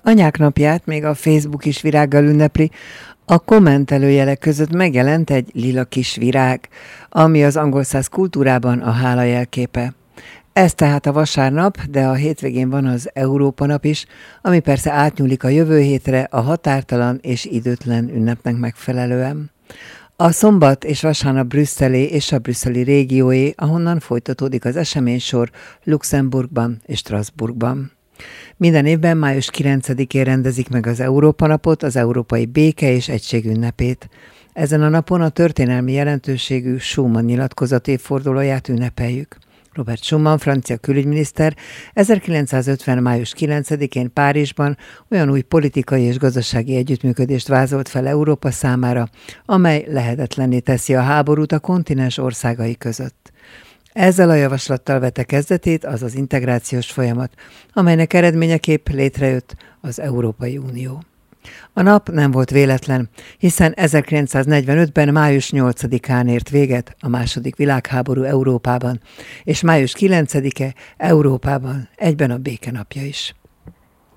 Anyák napját még a Facebook is virággal ünnepli. A kommentelőjelek között megjelent egy lila kis virág, ami az angol száz kultúrában a hála jelképe. Ez tehát a vasárnap, de a hétvégén van az Európa nap is, ami persze átnyúlik a jövő hétre a határtalan és időtlen ünnepnek megfelelően. A szombat és vasárnap brüsszeli és a brüsszeli régióé, ahonnan folytatódik az eseménysor Luxemburgban és Strasbourgban. Minden évben május 9-én rendezik meg az Európa napot, az Európai Béke és Egység ünnepét. Ezen a napon a történelmi jelentőségű Schuman nyilatkozat évfordulóját ünnepeljük. Robert Schuman, francia külügyminiszter 1950. május 9-én Párizsban olyan új politikai és gazdasági együttműködést vázolt fel Európa számára, amely lehetetlenné teszi a háborút a kontinens országai között. Ezzel a javaslattal vette kezdetét az az integrációs folyamat, amelynek eredményeképp létrejött az Európai Unió. A nap nem volt véletlen, hiszen 1945-ben május 8-án ért véget a II. Világháború Európában, és május 9-e Európában egyben a békenapja is.